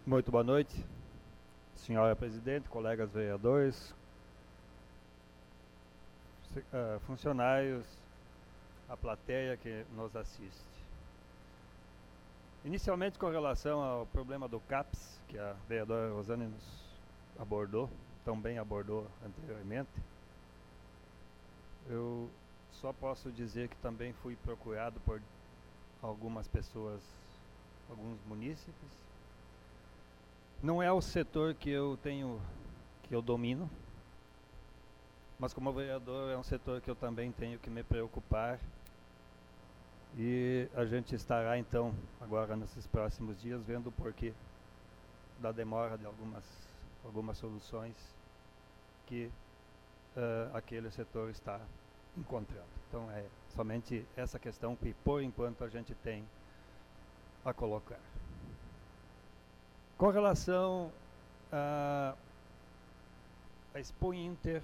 Muito boa noite, senhora presidente, colegas vereadores, funcionários, a plateia que nos assiste. Inicialmente, com relação ao problema do CAPS, que a vereadora Rosane nos abordou, também abordou anteriormente, eu só posso dizer que também fui procurado por algumas pessoas, alguns munícipes. Não é o setor que eu domino, mas como vereador é um setor que eu também tenho que me preocupar, e a gente estará então agora nesses próximos dias vendo o porquê da demora de algumas soluções que aquele setor está encontrando. Então é somente essa questão que por enquanto a gente tem a colocar. Com relação a Expo Inter,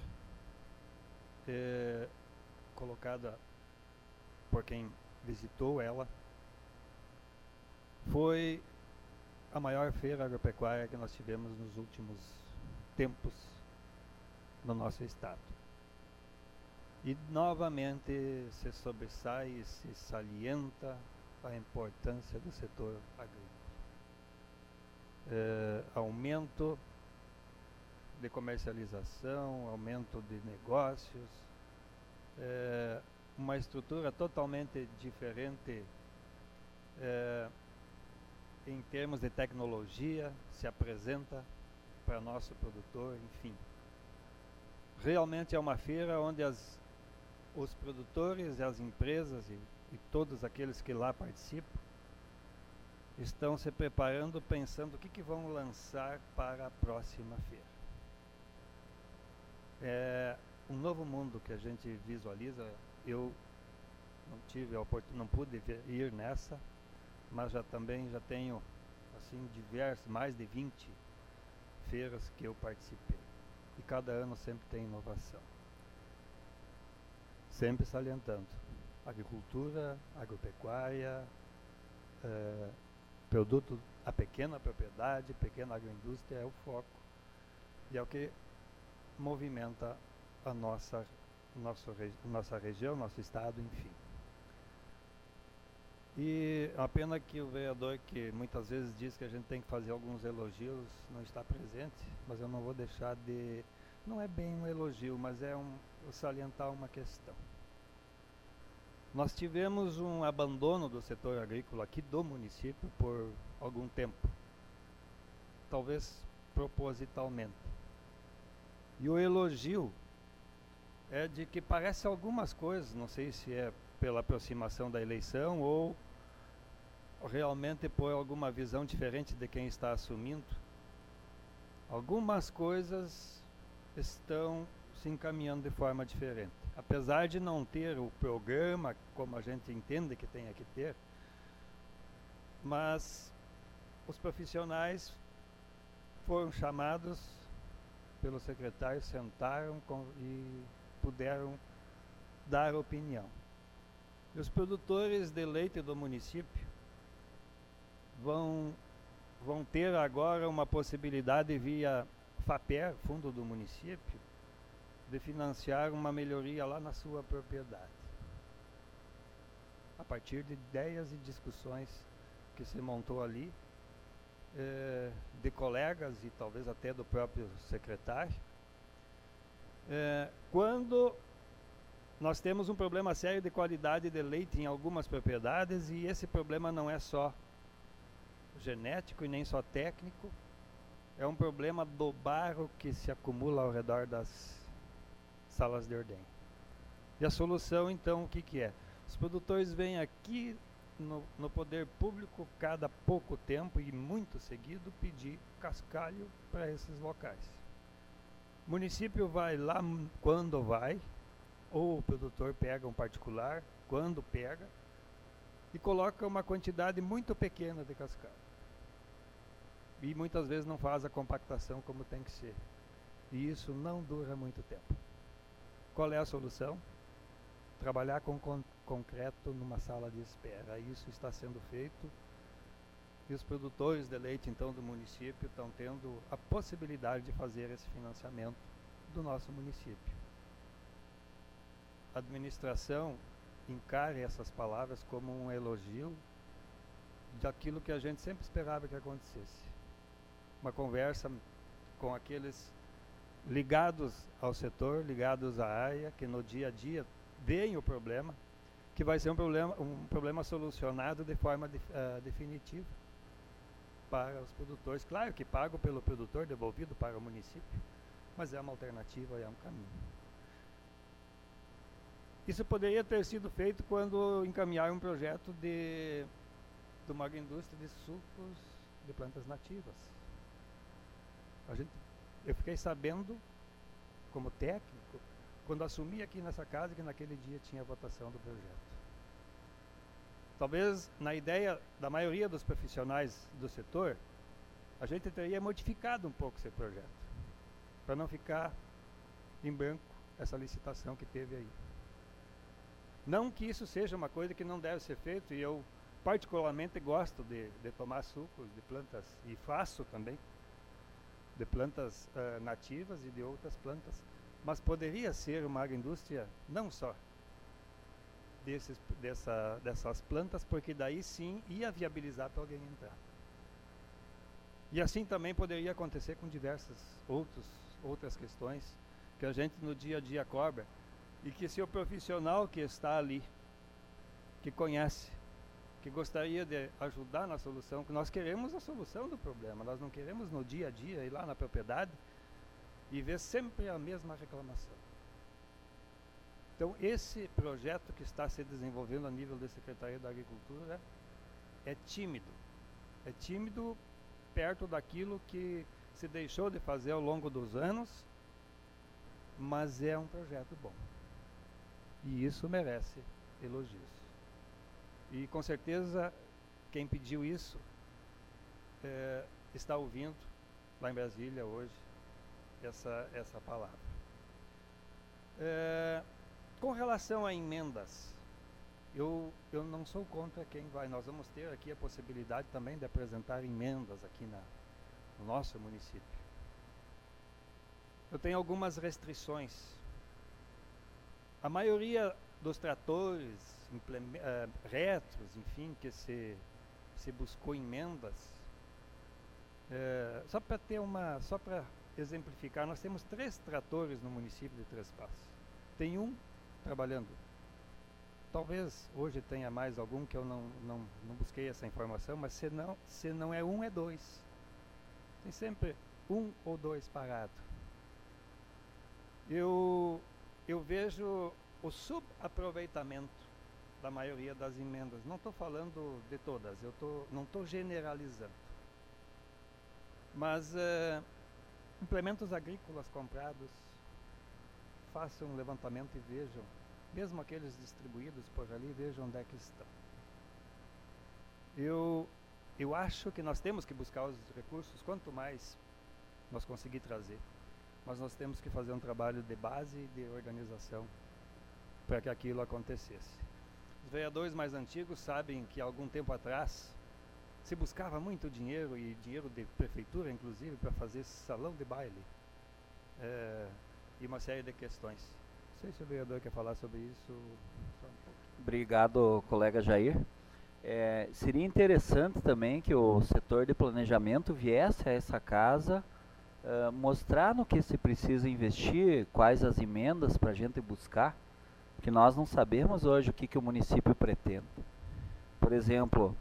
colocada por quem visitou ela, foi a maior feira agropecuária que nós tivemos nos últimos tempos no nosso estado. E novamente se sobressai e se salienta a importância do setor agrícola. Aumento de comercialização, aumento de negócios, uma estrutura totalmente diferente em termos de tecnologia, se apresenta para nosso produtor, enfim. Realmente é uma feira onde os produtores e as empresas e todos aqueles que lá participam estão se preparando, pensando o que vão lançar para a próxima feira. É um novo mundo que a gente visualiza. Eu não pude ir nessa, mas já tenho assim mais de 20 feiras que eu participei. E cada ano sempre tem inovação. Sempre salientando agricultura, agropecuária, produto, a pequena propriedade, pequena agroindústria é o foco. E é o que movimenta a nossa região, nosso estado, enfim. E a pena que o vereador, que muitas vezes diz que a gente tem que fazer alguns elogios, não está presente, mas eu não vou deixar de... Não é bem um elogio, mas salientar uma questão. Nós tivemos um abandono do setor agrícola aqui do município por algum tempo, talvez propositalmente. E o elogio é de que parece algumas coisas, não sei se é pela aproximação da eleição ou realmente por alguma visão diferente de quem está assumindo, algumas coisas estão se encaminhando de forma diferente. Apesar de não ter o programa como a gente entende que tem que ter, mas os profissionais foram chamados pelo secretário, sentaram e puderam dar opinião. E os produtores de leite do município vão ter agora uma possibilidade via FAPER, fundo do município, de financiar uma melhoria lá na sua propriedade. A partir de ideias e discussões que se montou ali, de colegas e talvez até do próprio secretário, quando nós temos um problema sério de qualidade de leite em algumas propriedades, e esse problema não é só genético e nem só técnico, é um problema do barro que se acumula ao redor das salas de ordenha. E a solução, então, o que é? Os produtores vêm aqui no poder público, cada pouco tempo e muito seguido, pedir cascalho para esses locais. O município vai lá quando vai, ou o produtor pega um particular, quando pega, e coloca uma quantidade muito pequena de cascalho. E muitas vezes não faz a compactação como tem que ser. E isso não dura muito tempo. Qual é a solução? Trabalhar com concreto numa sala de espera. Isso está sendo feito E os produtores de leite, então, do município estão tendo a possibilidade de fazer esse financiamento do nosso município. A administração encare essas palavras como um elogio daquilo que a gente sempre esperava que acontecesse. Uma conversa com aqueles ligados ao setor, ligados à área, que no dia a dia veem o problema, que vai ser um problema solucionado de forma definitiva para os produtores. Claro que pago pelo produtor, devolvido para o município, mas é uma alternativa, é um caminho. Isso poderia ter sido feito quando encaminharam um projeto de uma agroindústria de sucos de plantas nativas. Eu fiquei sabendo, como técnico, quando assumi aqui nessa casa, que naquele dia tinha a votação do projeto. Talvez, na ideia da maioria dos profissionais do setor, a gente teria modificado um pouco esse projeto, para não ficar em branco essa licitação que teve aí. Não que isso seja uma coisa que não deve ser feito, e eu particularmente gosto de tomar sucos de plantas, e faço também, de plantas nativas e de outras plantas, mas poderia ser uma agroindústria não só dessas plantas, porque daí sim ia viabilizar para alguém entrar. E assim também poderia acontecer com diversas outras questões que a gente no dia a dia cobra, e que se o profissional que está ali, que conhece, que gostaria de ajudar na solução, que nós queremos a solução do problema, nós não queremos no dia a dia ir lá na propriedade e ver sempre a mesma reclamação. Então esse projeto que está se desenvolvendo a nível da Secretaria da Agricultura é tímido perto daquilo que se deixou de fazer ao longo dos anos, mas é um projeto bom. E isso merece elogios. E com certeza quem pediu isso está ouvindo lá em Brasília hoje essa palavra. Com relação a emendas, eu não sou contra quem vai. Nós vamos ter aqui a possibilidade também de apresentar emendas aqui no nosso município. Eu tenho algumas restrições. A maioria dos tratores, retros, enfim, que se buscou emendas, só para exemplificar, nós temos 3 tratores no município de Três Passos. Tem um trabalhando. Talvez hoje tenha mais algum, que eu não busquei essa informação, mas se não é um, é 2. Tem sempre 1 ou 2 parados. Eu vejo o subaproveitamento da maioria das emendas. Não estou falando de todas, não estou generalizando. Mas implementos agrícolas comprados, façam um levantamento e vejam, mesmo aqueles distribuídos por ali, vejam onde é que estão. Eu acho que nós temos que buscar os recursos, quanto mais nós conseguir trazer. Mas nós temos que fazer um trabalho de base e de organização para que aquilo acontecesse. Os vereadores mais antigos sabem que há algum tempo atrás se buscava muito dinheiro, e dinheiro de prefeitura inclusive, para fazer salão de baile e uma série de questões. Não sei se o vereador quer falar sobre isso. Só um pouco. Obrigado, colega Jair. Seria interessante também que o setor de planejamento viesse a essa casa mostrar no que se precisa investir, quais as emendas para a gente buscar, porque nós não sabemos hoje o que o município pretende. Por exemplo,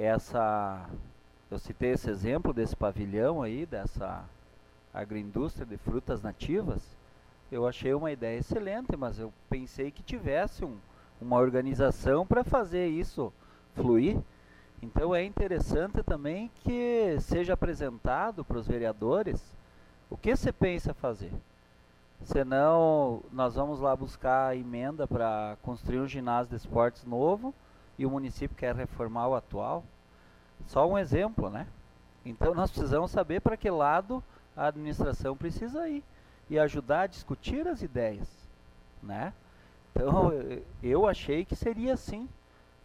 eu citei esse exemplo desse pavilhão aí, dessa agroindústria de frutas nativas. Eu achei uma ideia excelente, mas eu pensei que tivesse uma organização para fazer isso fluir. Então é interessante também que seja apresentado para os vereadores o que você pensa fazer. Senão nós vamos lá buscar emenda para construir um ginásio de esportes novo e o município quer reformar o atual. Só um exemplo, né? Então nós precisamos saber para que lado a administração precisa ir e ajudar a discutir as ideias, né? Então eu achei que seria assim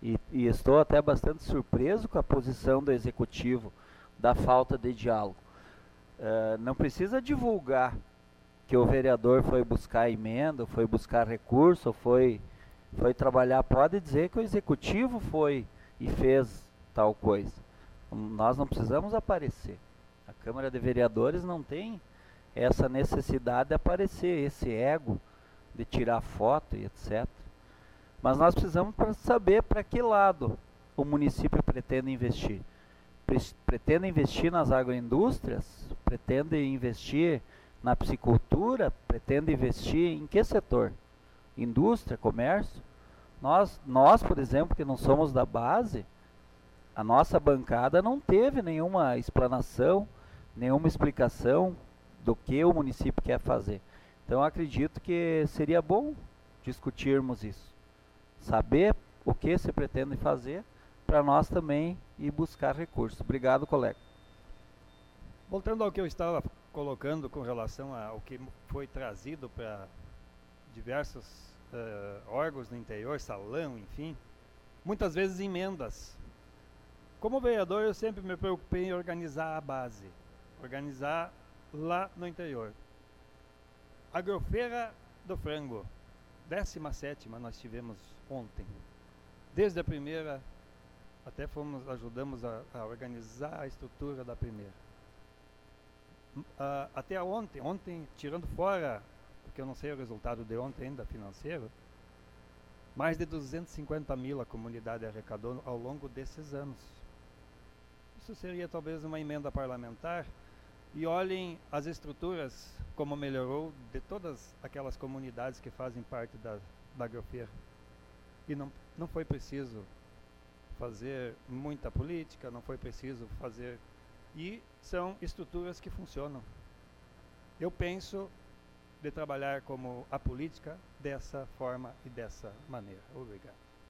E estou até bastante surpreso com a posição do executivo, da falta de diálogo. Não precisa divulgar que o vereador foi buscar emenda, foi buscar recurso, foi trabalhar. Pode dizer que o executivo foi e fez tal coisa. Nós não precisamos aparecer. A Câmara de Vereadores não tem essa necessidade de aparecer, esse ego de tirar foto e etc. Mas nós precisamos saber para que lado o município pretende investir. Pretende investir nas agroindústrias? Pretende investir na piscicultura? Pretende investir em que setor? Indústria, comércio? Nós, por exemplo, que não somos da base, a nossa bancada não teve nenhuma explanação, nenhuma explicação do que o município quer fazer. Então acredito que seria bom discutirmos isso. Saber o que se pretende fazer para nós também ir buscar recursos. Obrigado, colega. Voltando ao que eu estava colocando com relação ao que foi trazido para diversos órgãos no interior, salão, enfim, muitas vezes emendas. Como vereador, eu sempre me preocupei em organizar a base, organizar lá no interior. Agrofeira do Frango, 17ª nós tivemos ontem. Desde a primeira, até ajudamos a organizar a estrutura da primeira. Até ontem, tirando fora, porque eu não sei o resultado de ontem ainda financeiro, mais de 250 mil a comunidade arrecadou ao longo desses anos. Isso seria talvez uma emenda parlamentar. E olhem as estruturas, como melhorou de todas aquelas comunidades que fazem parte da agrofeira. E não foi preciso fazer muita política, não foi preciso fazer... E são estruturas que funcionam. Eu penso de trabalhar como a política dessa forma e dessa maneira. Obrigado.